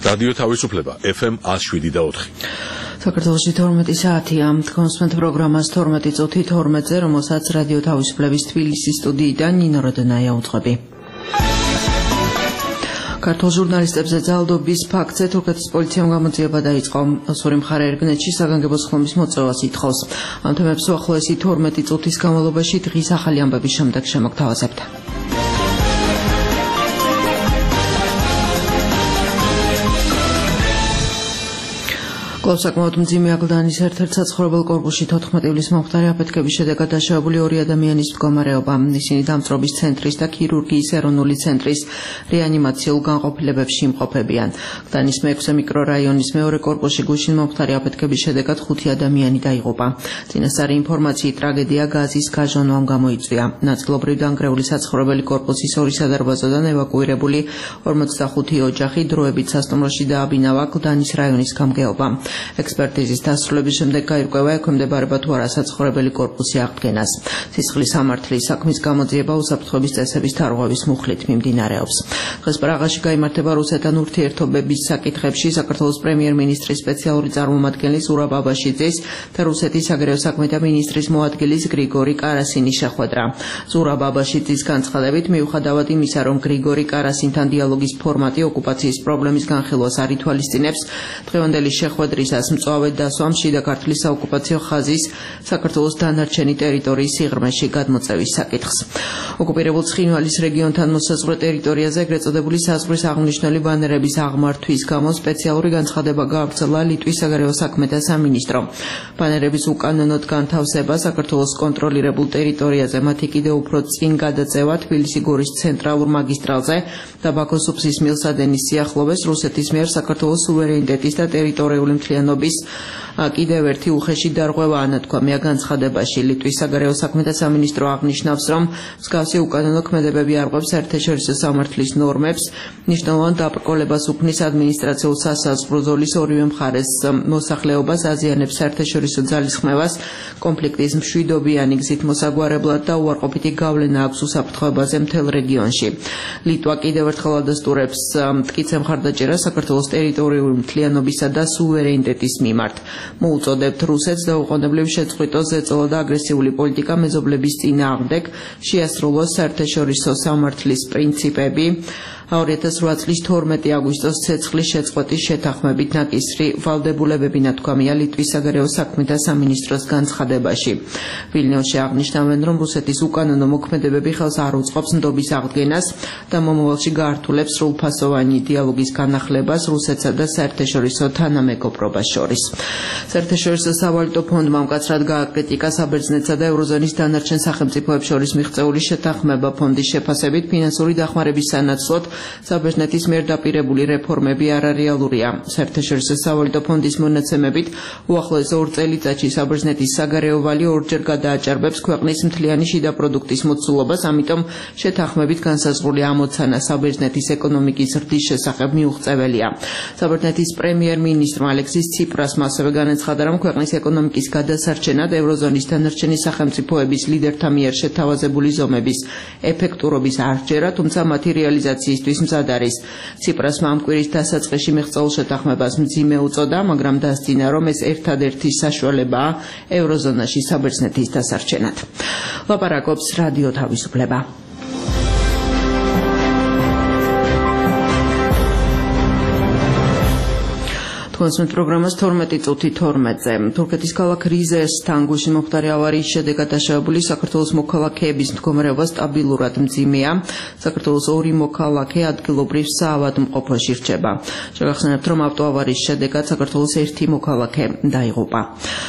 რადიო თავისუფლება FM 107.4. საქართველოში 12 საათია. კონსპენთ პროგრამას 12 წუთი 12-ზე, რომელსაც რადიო თავისუფლების თბილისის სტუდიიდან ნინო როდენაია უძღვები. ქართულ ჟურნალისტებზე ძალადობის ფაქტზე თურქეთის პოლიციამ გამოძიება დაიწყო. ორი მხარე ერგნეთში საგანგებო სხდომის მოწევას ითხოვს. ამ თემებს უახლოესი 12 წუთის განმავლობაში დღის ახალი ამბების შემდეგ შემოგთავაზებთ. კვლავ საკმაოდ მძიმე აკლდანის ერთ-ერთ საცხოვრებელ კორპუსში 14 ივლის მომხდარი აფეთქების შედეგად დაშავებული 2 ადამიანის მდგომარეობა. ისინი დამწრობის ცენტრის და ქირურგიის ეროვნული ცენტრის რეანიმაციულ განყოფილებებში იმყოფებიან. აკლდანის მე-6 მიკრორაიონის მეორე კორპუსში გუშინ მომხდარი აფეთქების შედეგად 5 ადამიანი დაიღუპა. წინასწარი ინფორმაციით ტრაგედია გაზის გაჟონვამ გამოიწვია. ნაწილობრივ დანგრეული საცხოვრებელი კორპუსის 2 სადარბაზოდან ევაკუირებული 45 ოჯახი დროებით სასტუმროში დააბინავა აკლდანის რაიონის გამგეობა. ექსპერტიზის დასრულების შემდეგ გაირკვევა ექვემდებარება თუ არა საცხოვრებელი კორპუსი აღდგენას. სისხლის სამართლის საქმის გამოძიება უსაფრთხოების წესების დარღვევის მუხლით მიმდინარეობს. დღეს პრაღაში გაიმართება რუსეთთან ურთიერთობების საკითხებში საქართველოს პრემიერ-მინისტრის სპეციალური წარმომადგენლის ზურაბ აბაშიძის და რუსეთის საგარეო საქმეთა მინისტრის მოადგილის გრიგორი კარასინის შეხვედრა. ზურაბ აბაშიძის განცხადებით, მიუხედავად იმისა, რომ გრიგორი კარასინთან დიალოგის ფორმატი ოკუპაციის პრობლემის განხილვას არ ითვალისწინებს, დღევანდელი შეხვედრის მწვავედ დასვამ შიდა ქართლის საოკუპაციო ხაზის საქართველოს დანარჩენი ტერიტორიის სიღრმეში გადმოწევის საკითხს. ოკუპირებულ ცხინვალის რეგიონთან მოსაზღვრე ტერიტორიაზე ეგრეთ წოდებული საზღვრის აღნიშნული ბანერების აღმართვის გამო სპეციალური განცხადება გაავრცელა ლიტვის საგარეო საქმეთა სამინისტრო. ბანერების უკანონოდ განთავსება საქართველოს კონტროლირებულ ტერიტორიაზე მათი კიდევ უფრო წინ გადაწევა თბილისი-გორის ცენტრალურ მაგისტრალზე და ბაქოს უბსის მილსადენის სიახლოვეს რუსეთის მიერ საქართველოს სუვერენიტეტის და ტერიტორიული მთლიანობის კიდევ ერთი უხეში დარღვევა ანათქვამია განცხადებაში. ლიტვის საგარეო საქმეთა სამინისტრო აღნიშნავს, რომ მსგავსი უკანონო ქმედებები არღვევს საერთაშორისო სამართლის ნორმებს, მნიშვნელოვან დაბრკოლებას უქმნის ადმინისტრაციულ სასაზღვრო ზოლის ორივე მხარეს მოსახლეობას, აზიანებს საერთაშორისო ძალისხმევას, კონფლიქტის მშვიდობიანი გზით მოსაგვარებლად და უარყოფითი გავლენა აქვს უსაფრთხოებაზე მთელ რეგიონში. ლიტვა კიდევ ერთხელ ადასტურებს მტკიცე მხარდაჭერას საქართველოს ტერიტორიული მთლიანობისა და სუვერენიტეტის მიმართ. მოუწოდებთ რუსეთს დაუყოვნებლივ შეწყვიტოს ზეწოლა და აგრესიული პოლიტიკა მეზობლების წინააღმდეგ, შეასრულოს საერთაშორისო სამართლის პრინციპები. 2008 წლის 12 აგვისტოს ცეცხლის შეწყვეტის შეთანხმებით ნაკისრი ვალდებულებები ნათქვამია ლიტვის საგარეო საქმეთა სამინისტროს განცხადებაში. ვილნიუსში აღნიშნავენ, რომ რუსეთის უკანონო მოქმედებები ხელს არ უწყობს ნდობის აღდგენას და მომავალში გაართულებს სრულფასოვანი დიალოგის განახლებას რუსეთსა და საერთაშორისო თანამეგობრობას შორის. საერთაშორისო სავალუტო ფონდმა მკაცრად გააკრიტიკა საბერძნეთსა და ევროზონის დანარჩენ სახელმწიფოებს შორის მიღწეული შეთანხმება. ფონდის შეფასებით ფინანსური დახმარების სანაცვლოდ საბერძნეთის მიერ დაპირებული რეფორმები არარეალურია. საერთაშორისო სავალუტო ფონდის მონაცემებით უახლოეს 2 წელიწადში საბერძნეთის საგარეო ვალი 2-ჯერ გადააჭარბებს ქვეყნის მთლიანი შიდა პროდუქტის მოცულობას, ამიტომ შეთანხმებით განსაზღვრული ამოცანა საბერძნეთის ეკონომიკის ზრდის შესახებ მიუღწეველია. საბერძნეთის პრემიერ-მინისტრმა ალექსის ციპრასმა ასევე განაცხადა, რომ ქვეყნის ეკონომიკის გადასარჩენად ევროზონის დანარჩენი სახელმწიფოების ლიდერთა მიერ შეთავაზებული ზომების ეფექტურობის არჯერა, თუმცა მათი რეალიზაციისთვის მზად არის. ციპრასმა ამ კვირის დასაწყისში მიღწეულ შეთანხმებას მძიმე უწოდა, მაგრამ დასძინა, რომ ეს ერთადერთი საშუალებაა ევროზონაში საბერძნეთის დასარჩენად. ლაპარაკობს რადიო თავისუფლება. კონსპენთ პროგრამას 12 წუთი 12-ზე. თურქეთის ქალაქ რიზესთან გუშინ მომხდარი ავარიის შედეგად დაშავებული საქართველოს მოქალაქეების მდგომარეობა სტაბილურად მძიმეა. საქართველოს 2 მოქალაქე ადგილობრივ საავადმყოფოში რჩება. შეგახსენებთ, რომ ავტოავარიის შედეგად საქართველოს 1 მოქალაქე დაიღუპა.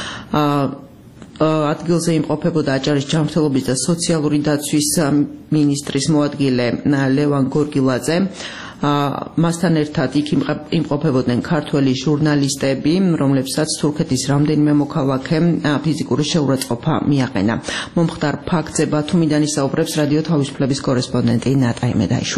ადგილზე იმყოფებოდა აჭარის ჯანმრთელობის და სოციალური დაცვის მინისტრის მოადგილე ლევან გორგილაძე. მასთან ერთად იქ იმყოფებოდნენ ქართველი ჟურნალისტები, რომლებსაც თურქეთის რამდენიმე მოქალაქე ფიზიკური შეურაცხყოფა მიაყენა. მომხდარ ფაქტზე ბათუმიდან ისაუბრებს რადიო თავისუფლების კორესპონდენტი ნატა იმედაიშვილი.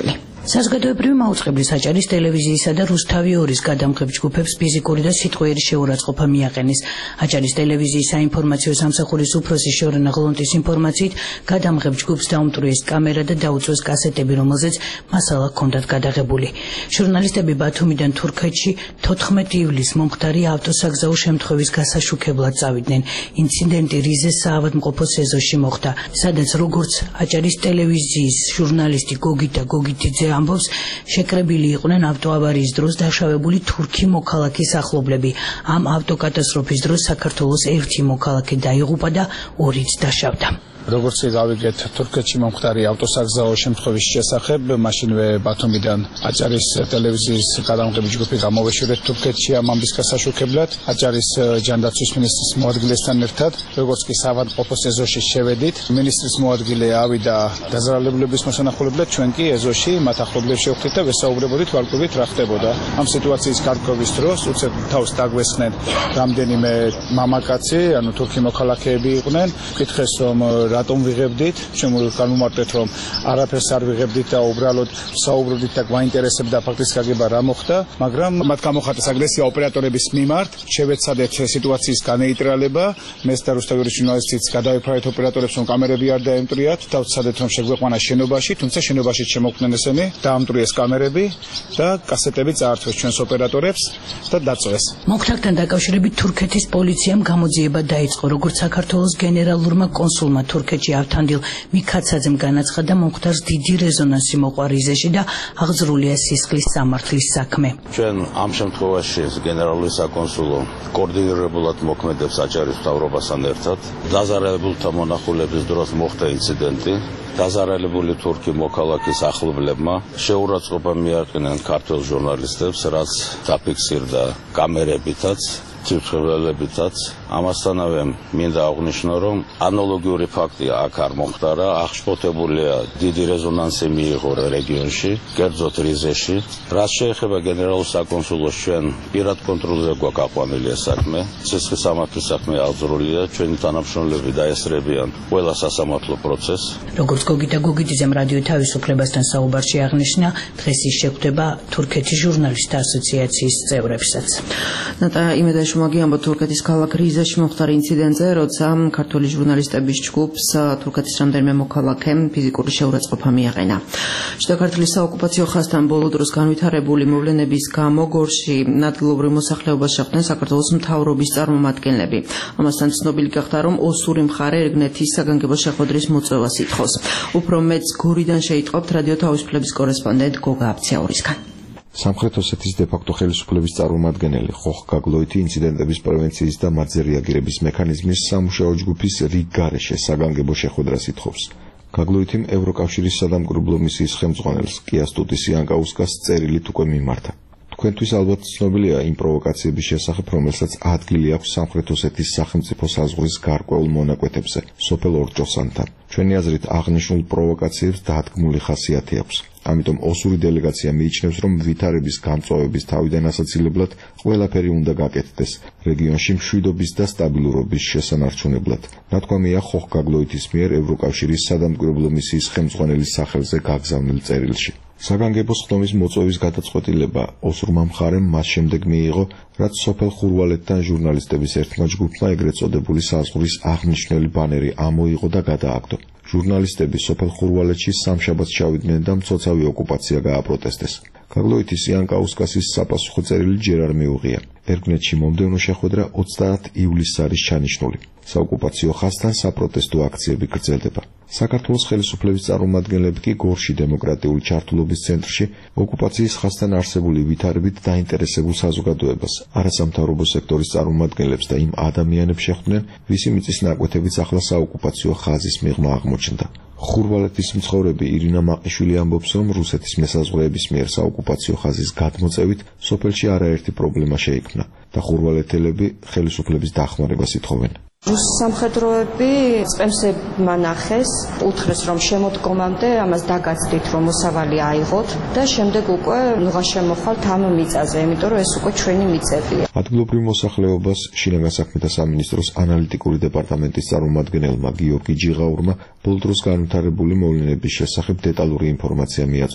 საზოგადოებრივი მაუწყებლის აჭარის ტელევიზიისა და რუსთავი 2-ის გადამღებ ჯგუფებს ფიზიკური და სიტყვიერი შეურაცხყოფა მიაყენეს. აჭარის ტელევიზიის საინფორმაციო სამსახურის უფროსი შორენა ღლონტის ინფორმაციით, გადამღებ ჯგუფს დაუმტვრიეს კამერა და დაუწვეს კასეტები, რომელზეც მასალა ჰქონდათ გადაღებული. ჟურნალისტები ბათუმიდან თურქეთში 14 ივლისს მომხდარი ავტოსაგზაო შემთხვევის გასაშუქებლად წავიდნენ. ინციდენტი რიზეს საავადმყოფო სეზონში მოხდა, სადაც როგორც აჭარის ტელევიზიის ჟურნალისტი გოგიტა გოგიტიძე ამბობს, შეკრებილი იყვნენ ავტოავარიის დროს დაშავებული თურქი მოქალაქის ახლობლები. ამ ავტოკატასტროფის დროს საქართველოს 1 მოქალაქე დაიღუპა და 2-იც დაშავდა. როგორც გავიგეთ, თურქეთში მომხდარი ავტოსაგზაო შემთხვევის შესახებ, მაშინვე ბათუმიდან აჭარის ტელევიზიის გადამღები ჯგუფი გამოვეშურეთ თურქეთში ამ ამბის გასაშუქებლად, აჭარის ჯანდაცვის მინისტრის მოადგილესთან ერთად, როგორც კი საავადმყოფო ეზოში შევედით, მინისტრის მოადგილე ავიდა დაზარალებულების მოსანახულებლად, ჩვენ კი ეზოში მათ ახლობლებს შევხვდით და ვესაუბრებოდით ვარკვევით რა ხდებოდა. ამ სიტუაციის გარკვევის დროს უცებ თავს დაგვესხნენ რამდენიმე მამაკაცი, ანუ თურქი მოქალაქეები იყვნენ, კითხეს რომ რატომ ვიღებდით, ჩვენ განვმარტეთ რომ არაფერს არ ვიღებდით და უბრალოდ საუბრობდით და გვაინტერესებდა ფაქტის გაგება რა მოხდა, მაგრამ მათ გამოხატეს აგრესია ოპერატორების მიმართ, შევეცადეთ სიტუაციის განეიტრალება, მეც და რუსთავის ჟურნალისტიც გადავიფრაეთ ოპერატორებს რომ კამერები არ დაემტრიათ და ვცადეთ რომ შეგვეყვანა შენობაში, თუმცა შენობაში შემოქმნენ ესენი, დაამტრიეს კამერები და კასეტები წაართვეს ჩვენს ოპერატორებს და დაწვეს. მოხდართან დაკავშირებით თურქეთის პოლიციამ გამოძიება დაიწყო, როგორც საქართველოს გენერალურმა კონსულმა თურქეთში ავთანდილ მიქაცაძემ განაცხადა, მომხდარს დიდი რეზონანსი მოყვა რიზეში და აღძრულია სისხლის სამართლის საქმე. ჩვენ ამ შემთხვევაში გენერალური საკონსულო კოორდინირებულად მოქმედებს აჭარის მთავრობასთან ერთად. დაზარალებულთა მონახულების დროს მოხდა ინციდენტი. დაზარალებული თურქი მოქალაქის ახლობლებმა შეურაცხყოფა მიაყენენ ქართველ ჟურნალისტებს, რაც დაფიქსირდა კამერებითაც, ციფრებითაც. ამასთანავე მინდა აღვნიშნო, რომ ანალოგიური ფაქტი აქ არ მომხდარა, აღშფოთებულია დიდი რეზონანსი მიიღო რეგიონში, კერძოდ რიზეში. რაც შეეხება გენერალურ საკონსულოს, ჩვენ პირად კონტროლზე გვაქვს აყვანილი ეს საქმე, სისხლის სამართლის საქმე აღძრულია, ჩვენი თანამშრომლები დაესწრებიან ყველა სასამართლო პროცესს. როგორც გოგიტა გოგიტიძემ რადიო თავისუფლებასთან საუბარში აღნიშნა, დღეს ის შეხვდება თურქეთის ჟურნალისტთა ასოციაციის წევრებსაც. ნატა იმედაშუმაგი ამბობ თურქეთის ქალაქ რიზეში მომხდარ ინციდენტზე, როცა ქართველი ჟურნალისტების ჯგუფს თურქეთის რამდენიმე მოქალაქემ ფიზიკური შეურაცხყოფა მიაყენა. შიდა ქართლის საოკუპაციო ხაზთან ბოლო დროს განვითარებული მოვლენების გამო გორში ადგილობრივ მოსახლეობას შეხვდნენ საქართველოს მთავრობის წარმომადგენლები. ამასთან ცნობილი გახდა, რომ ოსური მხარე ერგნეთის საგანგებო შეხვედრის მოწვევას ითხოვს. უფრო მეტს გორიდან შეიტყობთ რადიო თავისუფლების კორესპონდენტ გოგა აბციაურისგან. სამხრეთ ოსეთის დე-ფაქტო ხელისუფლების წარმომადგენელი ხოხ გაგლოითი ინციდენტების პრევენციის და მათზე რეაგირების მექანიზმის სამუშაო ჯგუფის რიგ გარეშე საგანგებო შეხვედრას ითხოვს. გაგლოითიმ ევროკავშირის სადამკვირვებლო მისიის ხელმძღვანელს კიასტუტის იანკაუსკას წერილით უკვე მიმართა. თქვენთვის ალბათ ცნობილია იმ პროვოკაციების შესახებ, რომელსაც ადგილი აქვს სამხრეთ ოსეთის სახელმწიფო საზღვრის გარკვეულ მონაკვეთებზე, სოფელ ორჭოსანთან. ჩვენი აზრით აღნიშნულ პროვოკაციებს დადგმული ხასიათი აქვს. ამიტომ ოსური დელეგაცია მიიჩნევს, რომ ვითარების გამწვავების თავიდან ასაცილებლად ყველაფერი უნდა გაკეთდეს რეგიონში მშვიდობის და სტაბილურობის შესანარჩუნებლად. ნათქვამია ხოხ გაგლოითის მიერ ევროკავშირის სადამკვირვებლო მისიის ხელმძღვანელის სახელზე გაგზავნილ წერილში. საგანგებო სხდომის მოწვევის გადაწყვეტილება ოსურმა მხარემ მას შემდეგ მიიღო, რაც სოფელ ხურვალეთთან ჟურნალისტების ერთმა ჯგუფმა ეგრეთ წოდებული საზღვრის აღნიშნული ბანერი ამოიღო და გადააგდო. ჟურნალისტები სოფელ ხურვალეთში სამშაბათს ჩავიდნენ და მცოცავი ოკუპაცია გააპროტესტეს. გაგლოითის იანკაუსკასის საპასუხო წერილი ჯერ არ მიუღია. ერგნეთში მომდევნო შეხვედრა 30 ივლისს არის ჩანიშნული. საოკუპაციო ხაზთან საპროტესტო აქციები გრძელდება. საქართველოს ხელისუფლების წარმომადგენლები კი გორში დემოკრატიული ჩართულობის ცენტრში ოკუპაციის ხაზთან არსებული ვითარებით დაინტერესებულ საზოგადოებას, არასამთავრობო სექტორის წარმომადგენლებს და იმ ადამიანებს შეხვდნენ, ვისი მიწის ნაკვეთებიც ახლა საოკუპაციო ხაზის მიღმა აღმოჩნდა. ხურვალეთის მცხოვრები ირინა მაყიშვილი ამბობს, რომ რუსეთის მესაზღვრეების მიერ საოკუპაციო ხაზის გადმოწევით სოფელში არაერთი პრობლემა შეიქმნა და ხურვალეთელები ხელისუფლების დახმარებას ითხოვენ. სამხედროები წემსებმა ნახეს, უთხრეს რომ შემოდგომამდე ამას დაგაცდით რომ მოსავალი აიღოთ და შემდეგ უკვე ნუღა შემოხვალთ ამ მიწაზე, იმიტომ რომ ეს უკვე ჩვენი მიწებია. ადგილობრივ მოსახლეობას შინაგან საქმეთა სამინისტროს ანალიტიკური დეპარტამენტის წარმომადგენელმა გიორგი ჯიღაურმა ბოლო დროს განვითარებული მოვლენების შესახებ დეტალური ინფორმაცია მიაწოდა.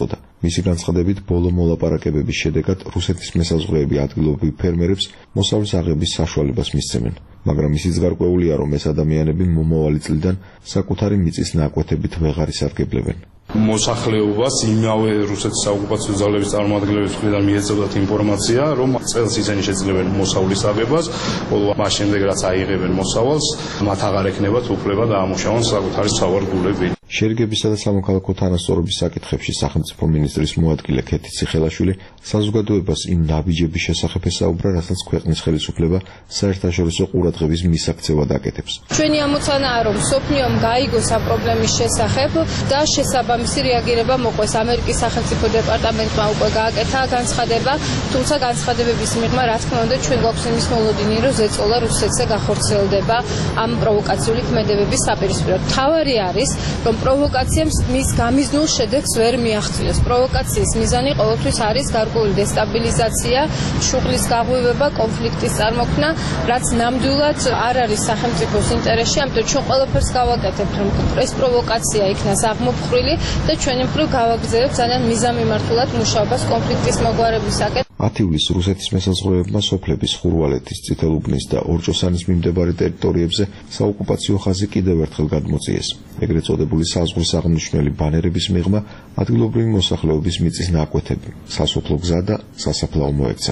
მისი განცხადებით, ბოლო მოლაპარაკებების შედეგად რუსეთის მესაზღვრეები ადგილობრივ ფერმერებს მოსავლის აღების საშუალებას მისცემენ, მაგრამ ისიც გარკვეულია, რომ ეს ადამიანები მომავალი წლიდან საკუთარი მიწის ნაკვეთებით ვეღარ ისარგებლებენ. მოსახლეობას იმავე რუსეთის საოკუპაციო ძალების წარმომადგენლების მხრიდან მიეწოდათ ინფორმაცია, რომ წელს ისინი შეძლებენ მოსავლის აღებას, ხოლო მას შემდეგ რაც აიღებენ მოსავალს, მათ აღარ ექნებათ უფლება დაამუშავონ საკუთარი სავარგულები. შერიგებისა და სამოქალაქო თანასწორობის საკითხებში სახელმწიფო მინისტრის მოადგილე ქეთი ციხელაშვილი საზოგადოებას იმ ნაბიჯების შესახებ ესაუბრა, რასაც ქვეყნის ხელისუფლება საერთაშორისო ყურადღების მისაქცევად აკეთებს. ჩვენი ამოცანაა, რომ სოფლიომ გაიგოს ამ პრობლემის შესახებ და შესაბამისი რეაგირება მოყვეს. ამერიკის სახელმწიფო დეპარტამენტმა უკვე გააკეთა განცხადება, თუმცა განცხადებების მიღმა, რა თქმა უნდა, ჩვენ გვაქვს იმის მოლოდინი, რომ ზეწოლა რუსეთზე გახორციელდება ამ პროვოკაციული ქმედებების საპირისპიროდ. თავარი არის, რომ პროვოკაციამ მის გამიზნულ შედეგს ვერ მიაღწიოს. პროვოკაციის მიზანი ყოველთვის არის გარკვეული დესტაბილიზაცია, შუღლის გაღვივება, კონფლიქტის წარმოქმნა, რაც ნამდვილად არ არის სახელმწიფოს ინტერესში, ამიტომ ჩვენ ყველაფერს გავაკეთებთ, რომ ეს პროვოკაცია იქნას აღმოფხრილი და ჩვენი მხრივ გავაგრძელებთ ძალიან მიზანმიმართულად მუშაობას კონფლიქტის მოგვარებისაკენ. 10 ივლისს რუსეთის მესაზღვრეებმა სოფლების ხურვალეთის, წითელუბნის და ორჭოსანის მიმდებარე ტერიტორიებზე საოკუპაციო ხაზი კიდევ ერთხელ გადმოწიეს. ეგრეთ წოდებული საზღვრის აღმნიშვნელი ბანერების მიღმა ადგილობრივი მოსახლეობის მიწის ნაკვეთები, სასოფლო გზა და სასაფლაო მოექცა.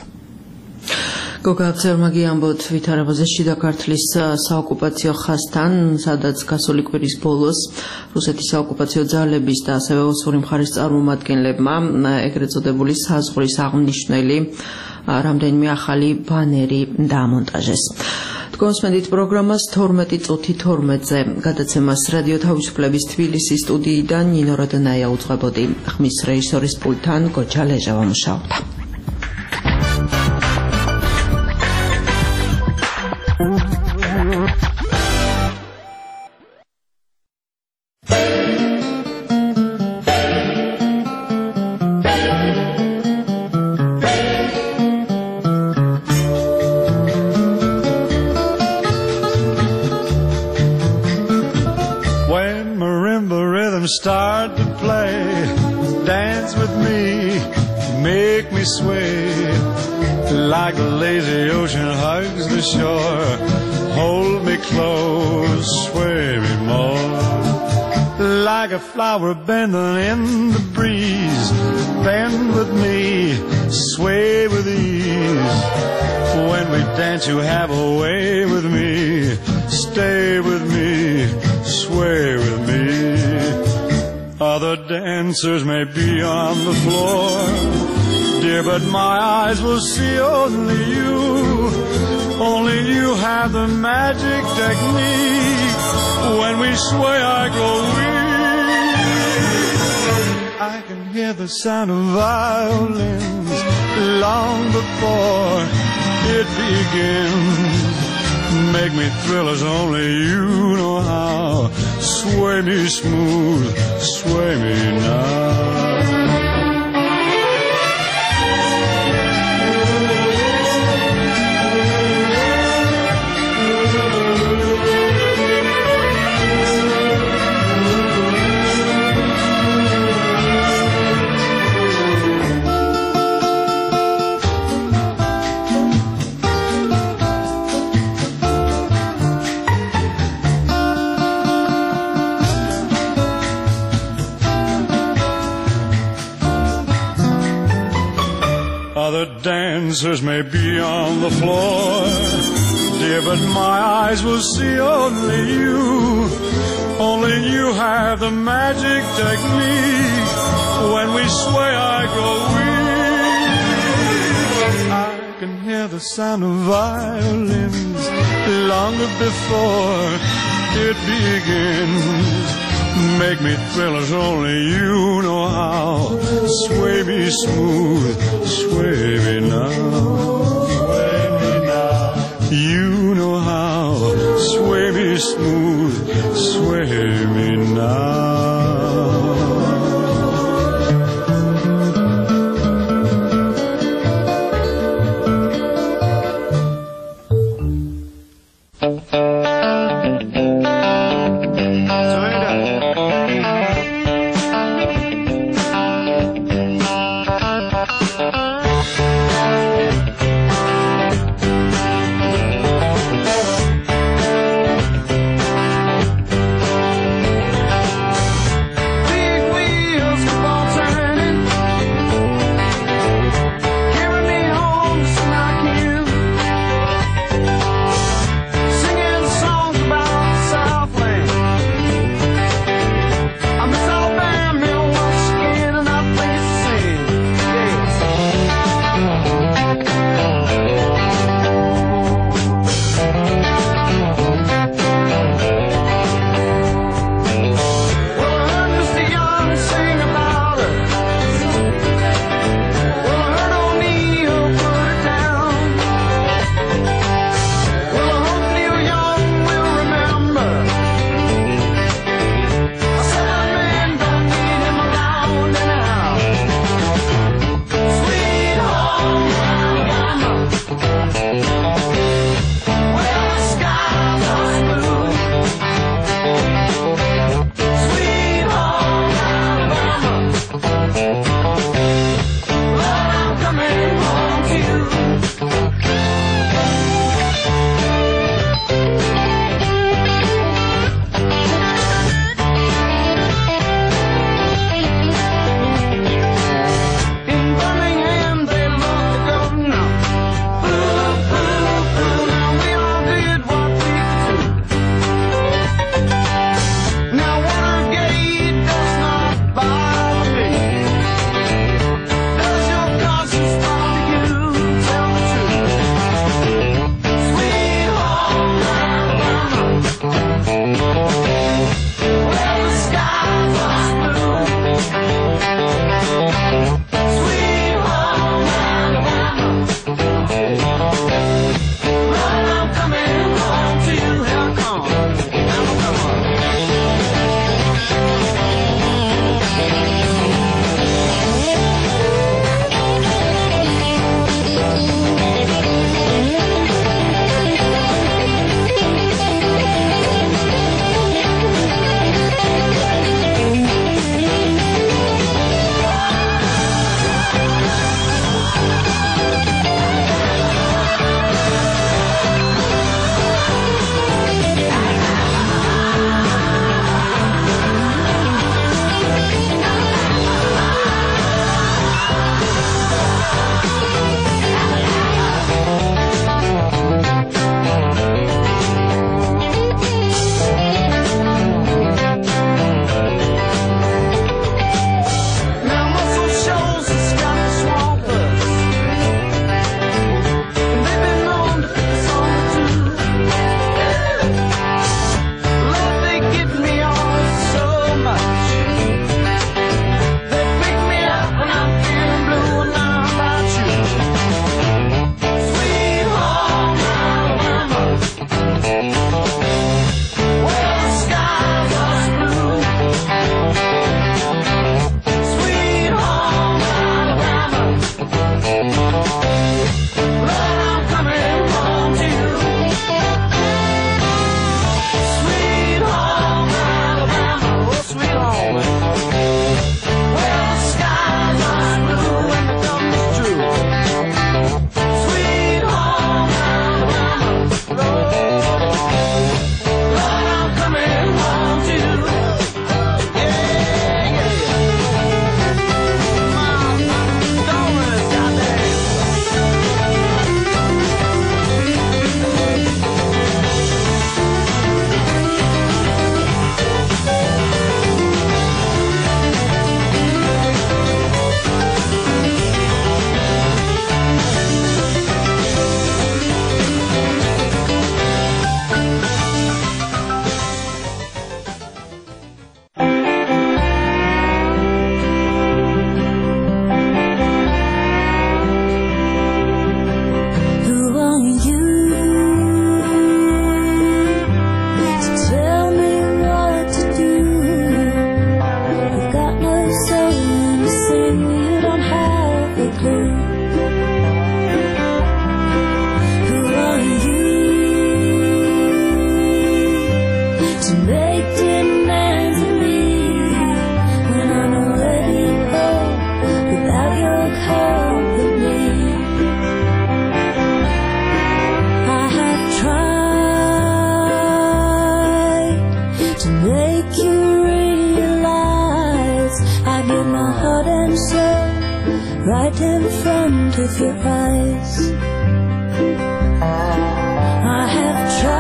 გოგა აბზერმაგი ამბობთ ვითარებაზე შიდა ქართლის საოკუპაციო ხაზთან, სადაც გასული კვირის ბოლოს რუსეთის საოკუპაციო ძალების და ასევე ოსური მხარის წარმომადგენლებმა ეგრეთ წოდებული საზღვრის აღმნიშვნელი რამდენიმე ახალი ბანერი დაამონტაჟეს. კონსმენდით პროგრამას 12 წუთი 12-ზე გადაცემას რადიო თავისუფლების თბილისის სტუდიიდან ნინო როდნაია უძღვებოდი. ხმის რეჟისორის პულტთან გოჯა ლეჟავა მუშაობდა. Start to play, dance with me, make me sway, like the lazy ocean hugs the shore, hold me close, sway me more, like a flower bending in the breeze, bend with me, sway with ease, when we dance you have a way with me, stay with me, sway with me. Other dancers may be on the floor, dear, but my eyes will see only you. Only you have the magic technique. When we sway, I grow weak. I can hear the sound of violins long before it begins. Make me thrill as only you know how. Sway me smooth, sway me now. Other dancers may be on the floor, dear, but my eyes will see only you. Only you have the magic technique. When we sway, I grow weak. I can hear the sound of violins longer before it begins. Make me thrill as only you know how. Sway me smooth, sway me now. Sway me now. You know how. Sway me smooth, sway me now. right in front of your eyes. I have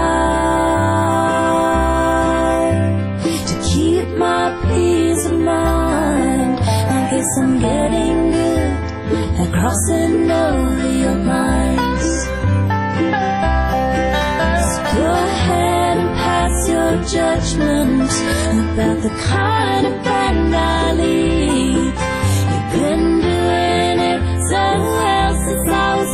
tried to keep my peace of mind. I guess I'm getting good at crossing over your minds. So go ahead and pass your judgment about the kind of friend I lead. You've been doing it so well since I was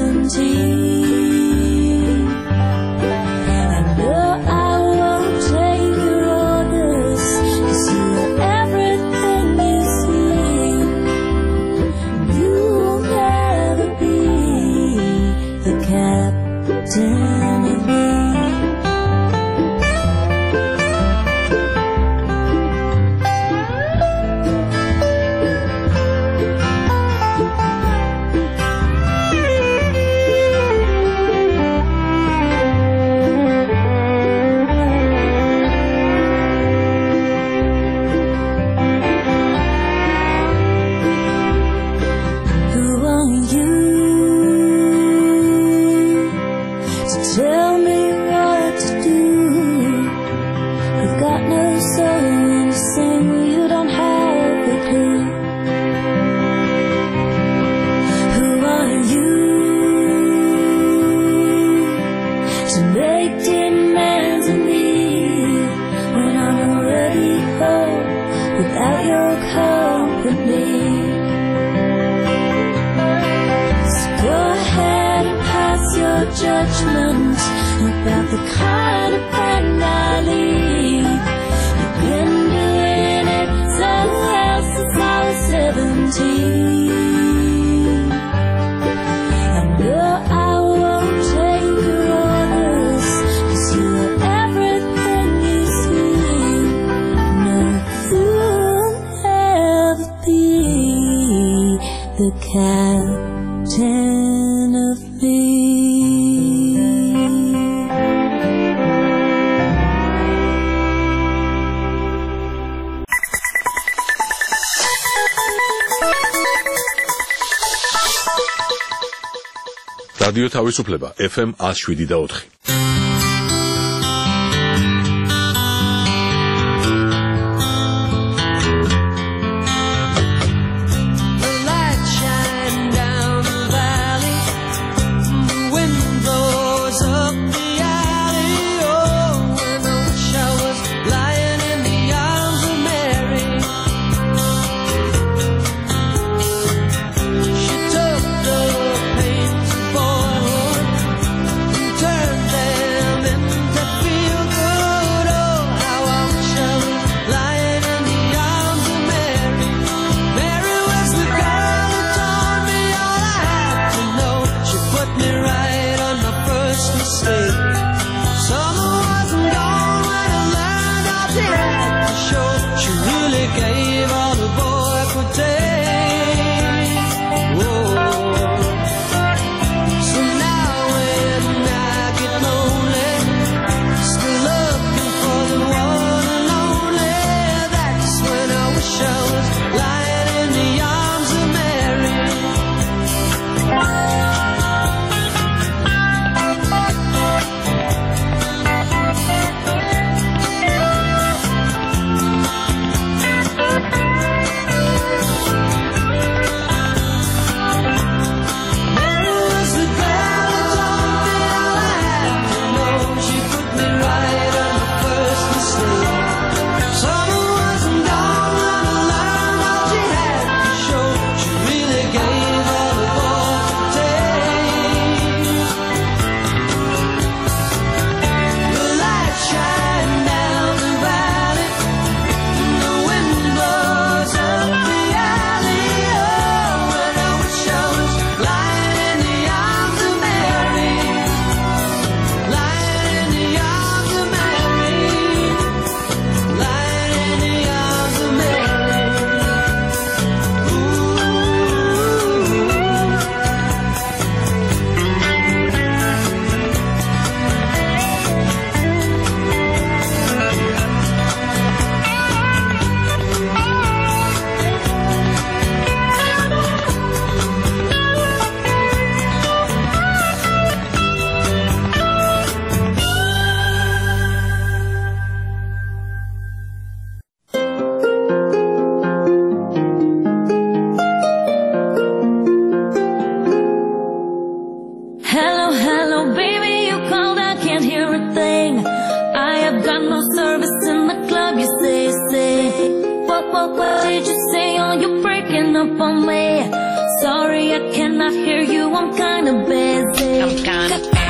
17. I know I won't take your orders, 'cause you are everything you seem. You will never be the captain of me. Tell me what to do. I've got no soul to sing. You don't have a clue. Who are you to make demands of me when I'm already home without your company? So go ahead and pass your judgment about the kind of friend I lead. You've been doing it so well since I was 17. I know I won't take your orders, 'cause you are everything you seem. No, you'll never be the captain of me. რადიო თავისუფლება FM 107.4. what did you say? Oh, you're breaking up on me. Sorry, I cannot hear you. I'm kinda busy. I'm kinda busy.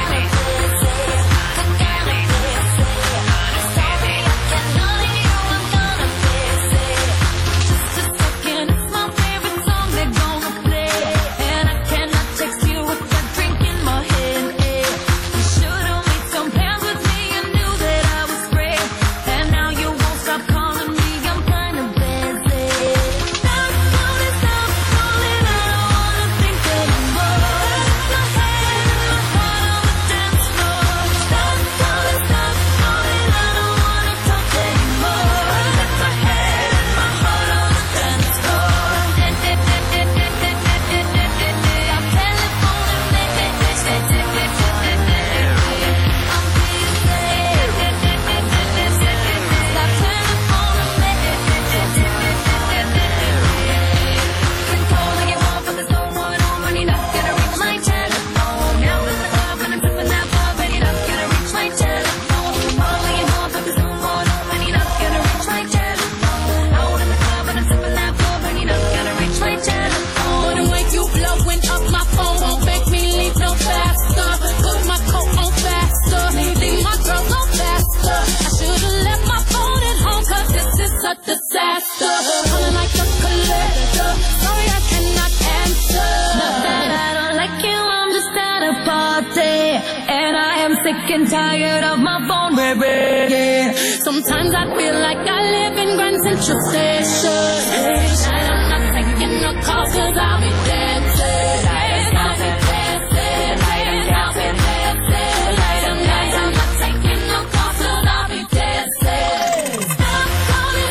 Sick and tired of my phone, baby. Sometimes I feel like I live in Grand Central Station. And I'm not taking no calls 'cause I'll be dancing. I'll be dancing. I'll be dancing. Sometimes I'm not taking no calls 'cause I'll be dancing. Stop calling,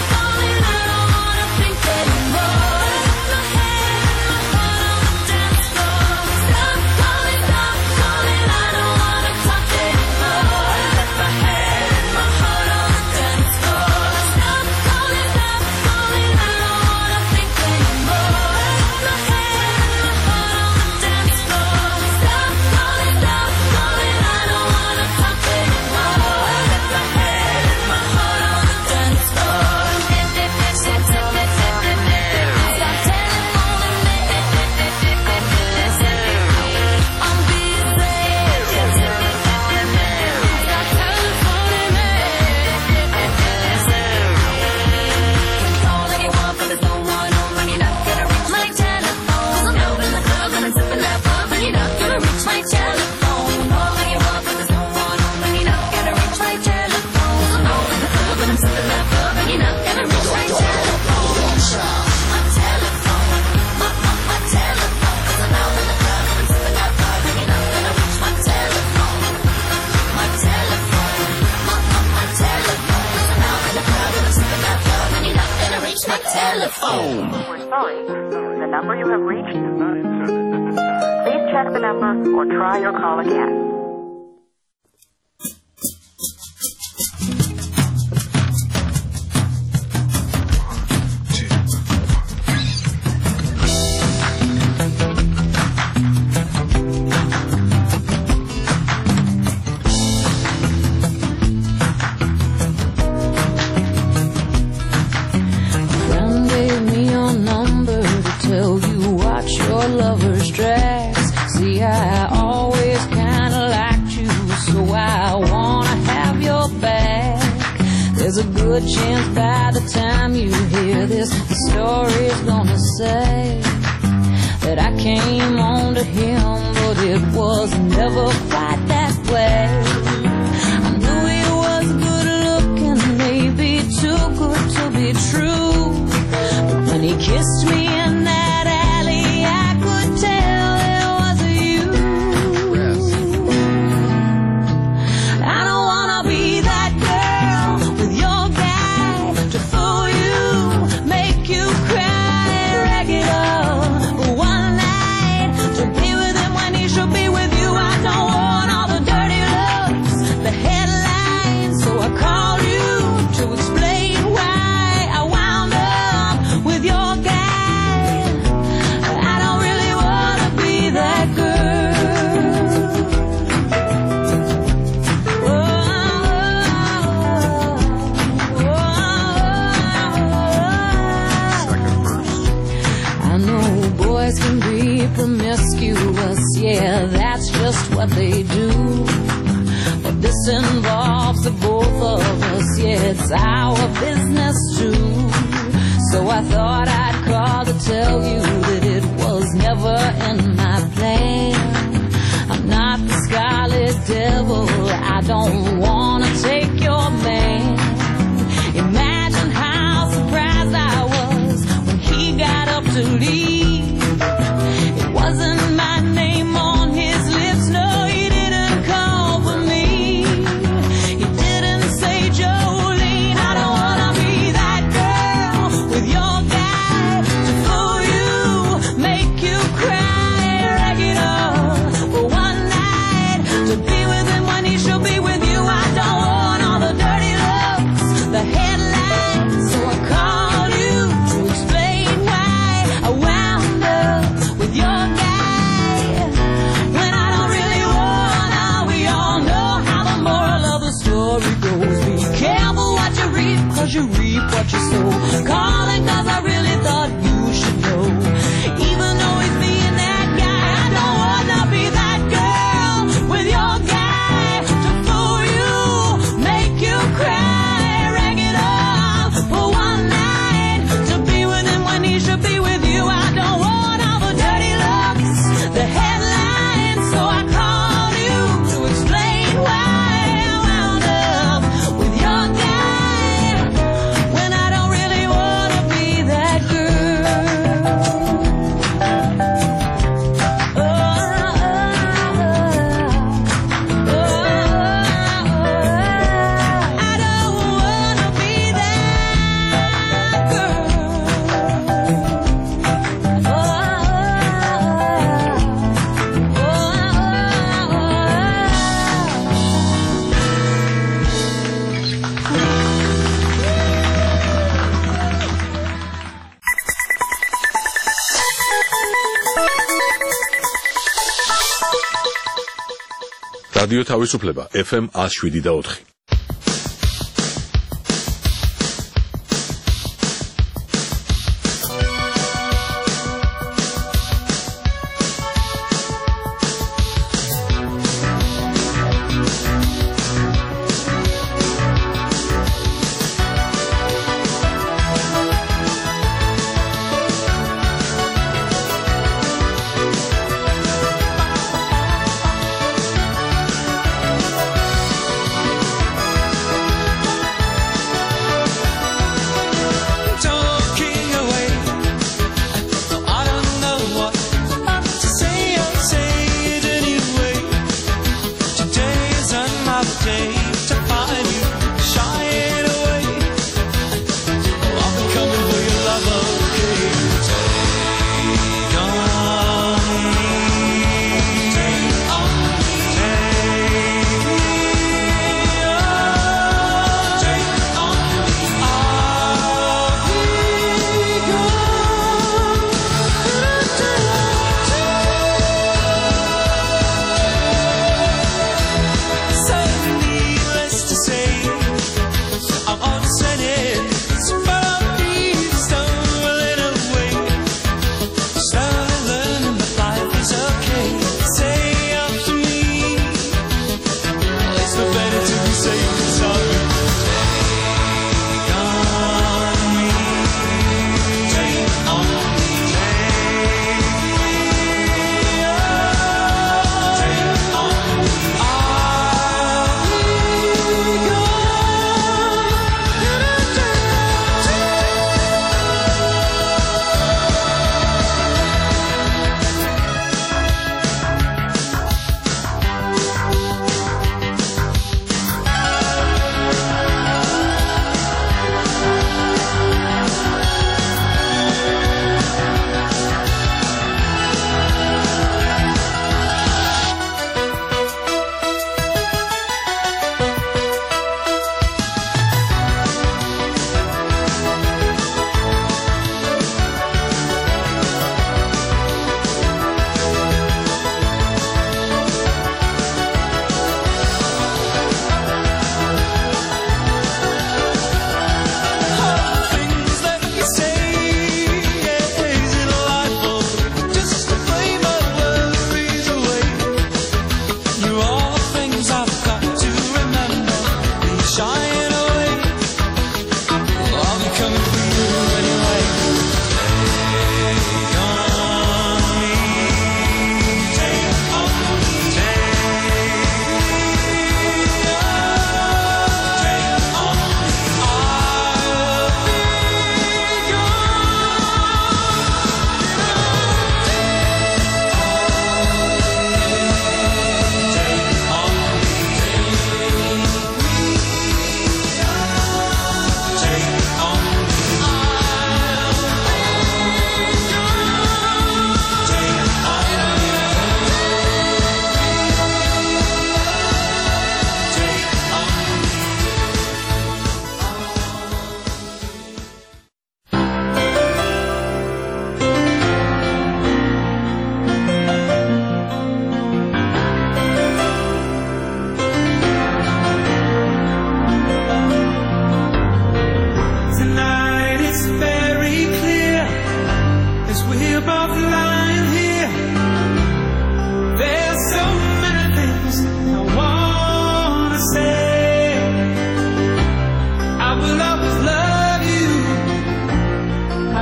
I don't wanna think anymore. My head and my heart on the dance floor. Stop calling, I don't wanna talk anymore. Left my head and my heart on the dance floor. Stop calling, I don't wanna think anymore. My head and my heart on the dance floor. Stop calling, I don't wanna talk anymore. Left my head and my heart on the dance floor. Stop telephoning me. I'm busy. Stop telefoning me. Call anyone, but there's no one home when you're not gonna reach my telephone. 'Cause I'm out in the club and I'm sipping that bub and you're not gonna reach my telephone. Call anyone, but there's no one home when you're not gonna reach my telephone. 'Cause I'm out in the club and I'm sipping that bub and you're not gonna reach my telephone. My telephone, my telephone. 'Cause I'm out in the club and I'm sipping that bub and you're not gonna reach my telephone. My telephone, my telephone. 'Cause I'm out in the club and I'm sipping that bub and you're not gonna reach my telephone. We're sorry. The number you have reached is not in service. Please check the number or try your call again. Friend gave me your number to tell you watch your lover's tracks. See, I always kinda liked you, so I wanna have your back. There's a good chance by the time you hear this, the story's gonna say that I came on to him, but it was never quite that way. I knew he was good looking, maybe too good to be true. But when he kissed me in that alley, I could tell it was you. I don't wanna be that girl with your guy to fool you, make you cry, rag it up for one night, to be with him when he should be with you. I don't want all the dirty looks, the headlines, so I called you to explain why I wound up with your guy. promiscuous, yeah, that's just what they do. But this involves the both of us, yeah, it's our business too. So I thought I'd call to tell you that it was never in my plan. I'm not the scarlet devil, I don't wanna take your man. Imagine how surprised I was when he got up to leave. It wasn't my name on his lips, no, he didn't call for me. He didn't say, Jolene, I don't wanna be that girl with your guy to fool you, make you cry, rag it up for one night, to be with him when he should be with you. I don't want all the dirty looks, the headlines, so I called you to explain why I wound up with your guy when I don't really wanna. We all know how the moral of the story goes. Be careful what you reap, cause you reap what you sow. Calling cause I really thought you should know. Even though he's being that guy, I don't wanna be that girl with your guy to fool you, make you cry, rag it up for one night, to be with him when he should be with you. I don't want all the dirty looks, the headlines, so I called you to explain why I wound up with your guy when I don't really wanna be that girl. I don't wanna be that girl. რადიო თავისუფლება FM 107.4.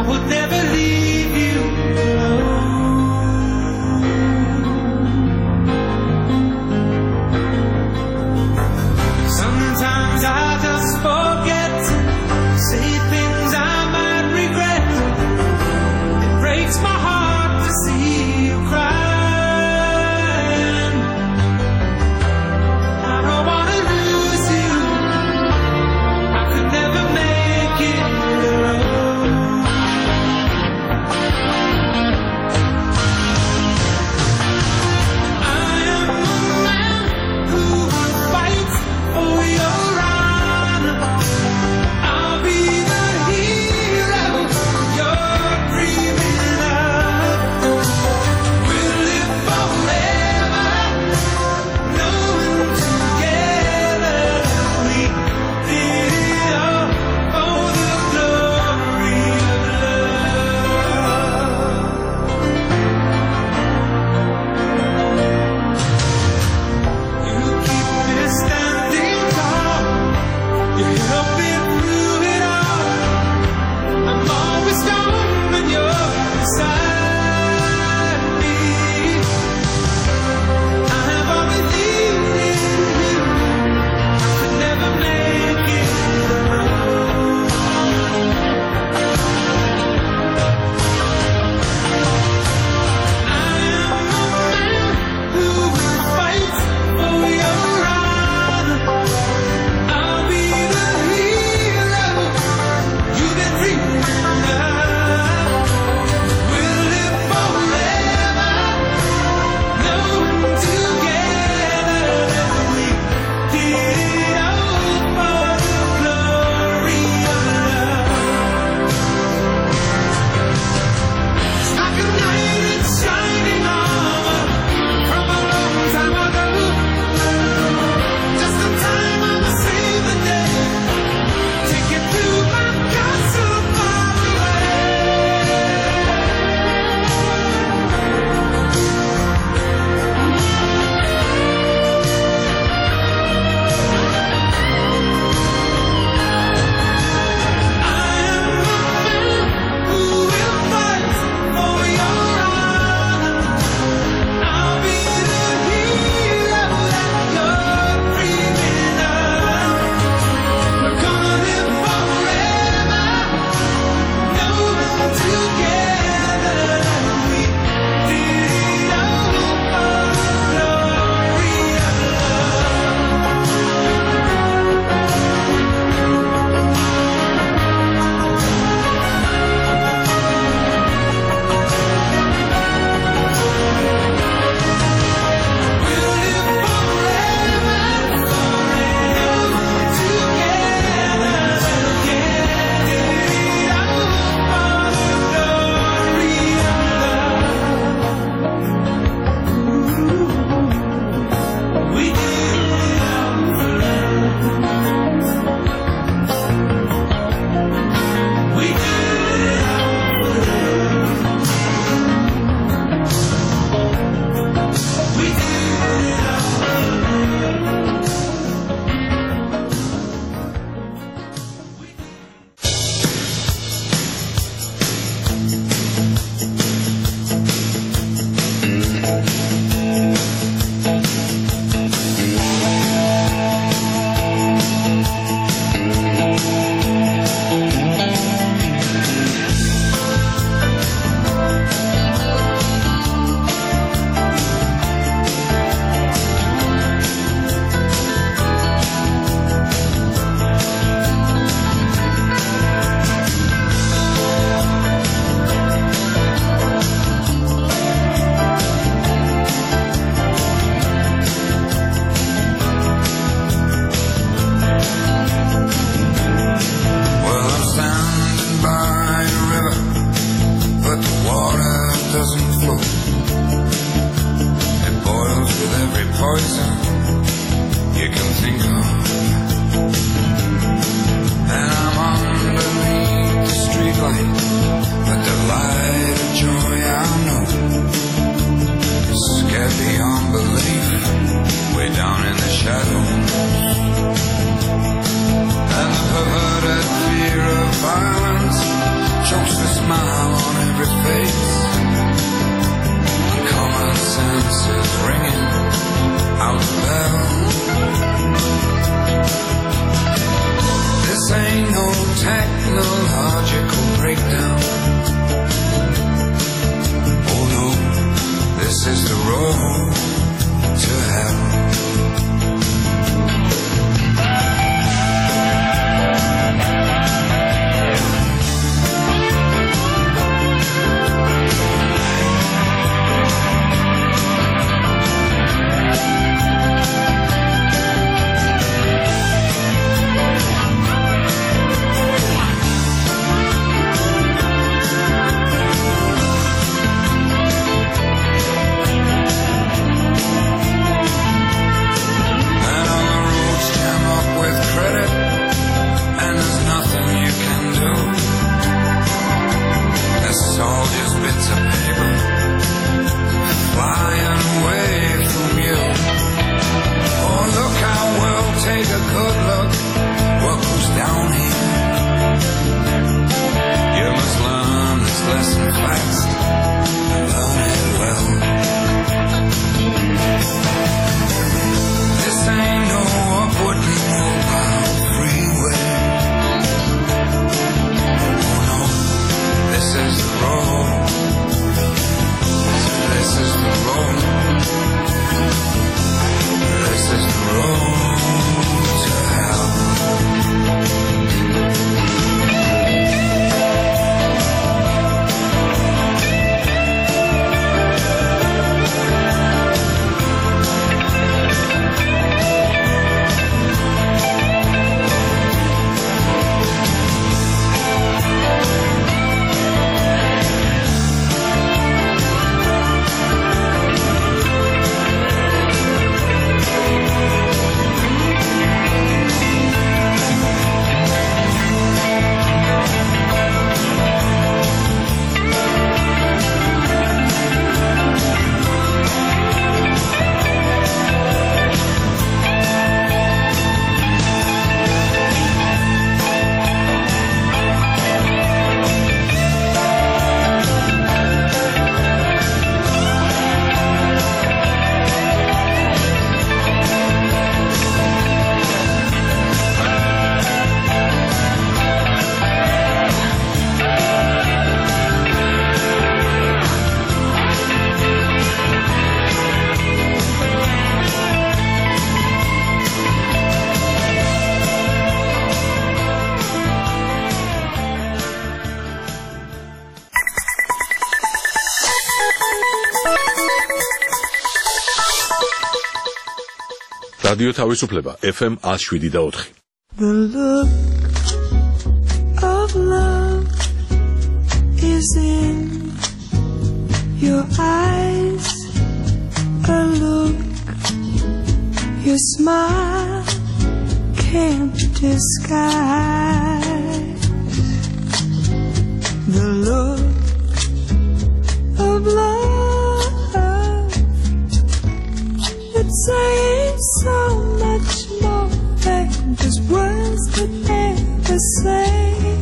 would never leave you alone. Sometimes I just forget to say things I might regret. It breaks my heart to see you crying. I don't wanna lose you. I could never make it alone. logical breakdown. Oh no, this is the road to hell. რადიო თავისუფლება FM 107.4. The look of love is in your eyes, a look your smile can't disguise. The look of love, it's saying so much more than just words could never say.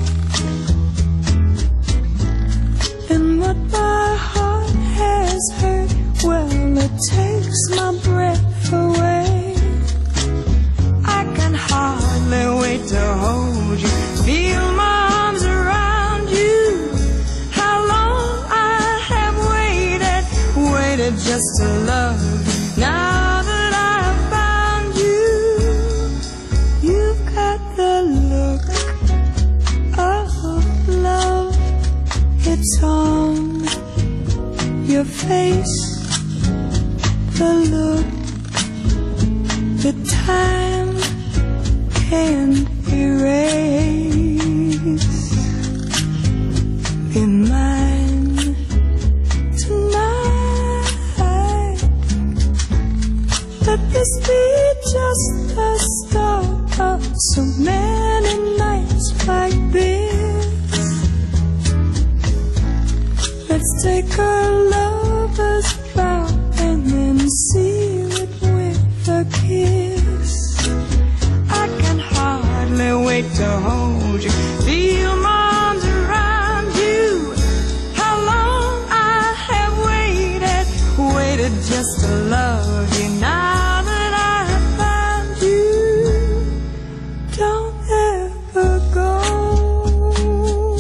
And what my heart has heard, well, it takes my breath away. I can hardly wait to hold you, feel my arms around you. How long I have waited just to love you. Now that I've found you, you've got the look of love. It's on your face, the look that time can't erase. Be mine tonight. Let this be just the start of so many nights like this. Let's take our lover's vow and then seal it with a kiss. I can hardly wait to hold you, feel my arms around you. How long I have waited just to love you. Now that I have found you, don't ever go.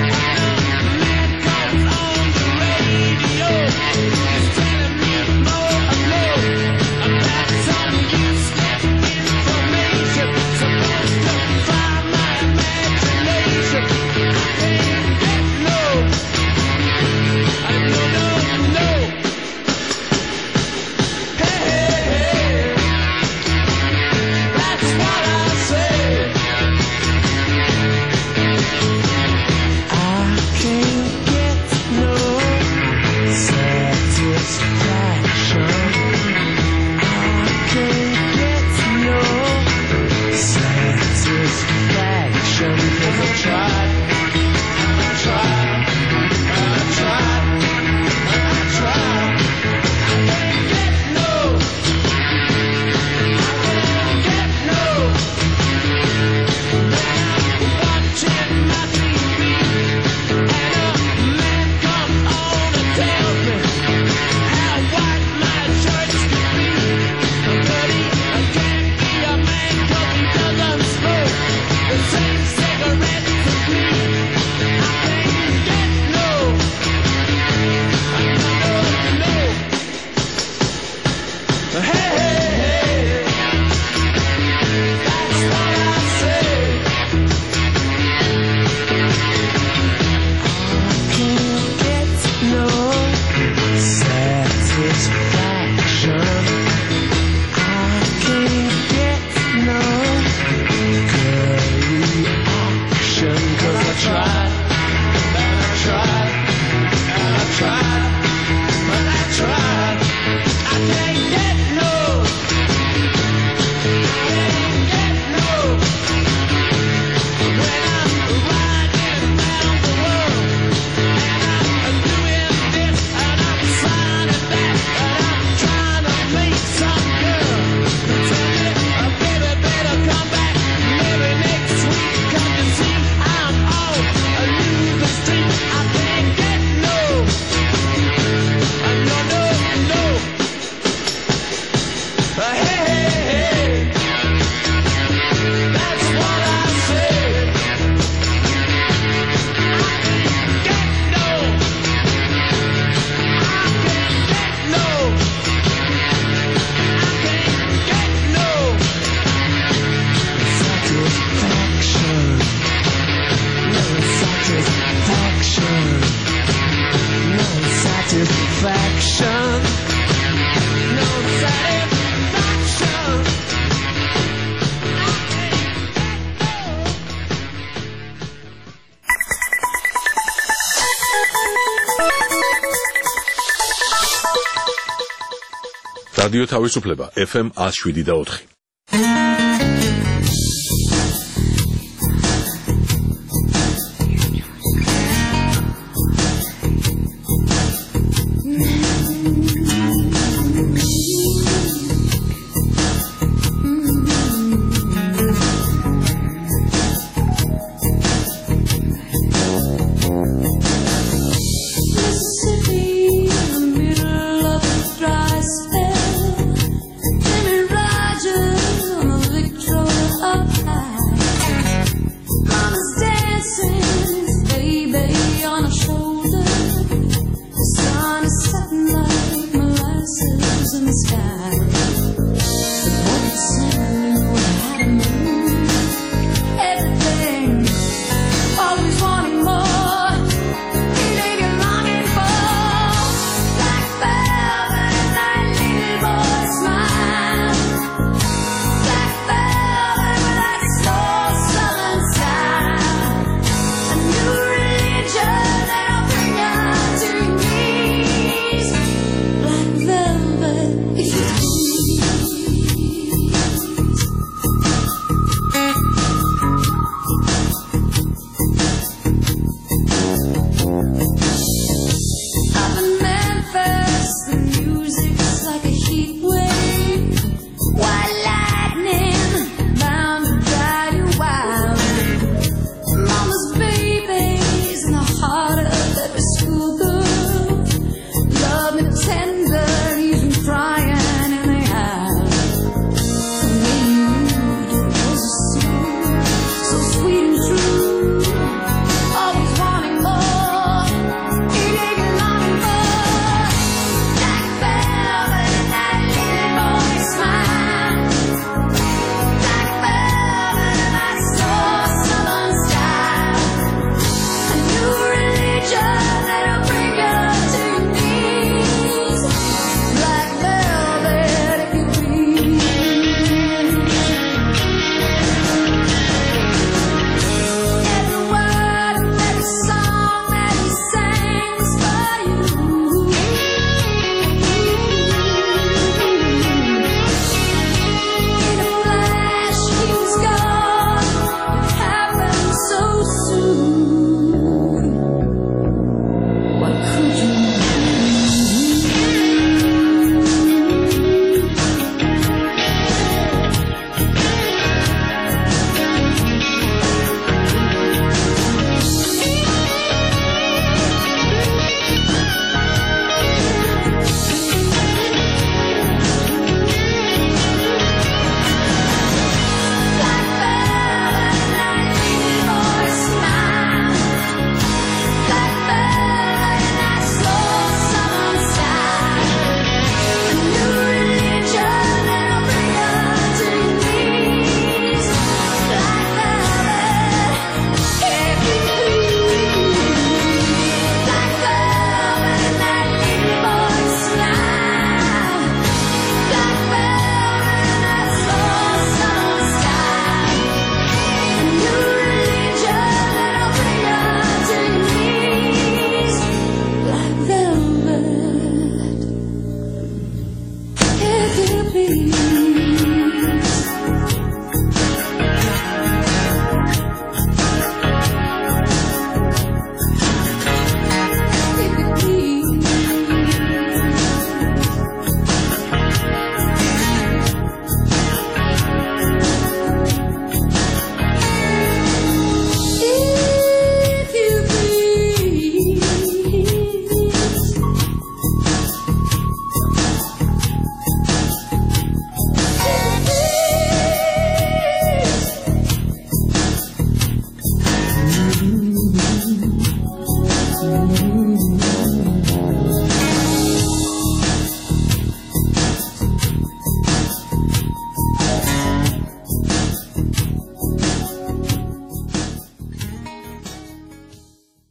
რადიო თავისუფლება FM 107.4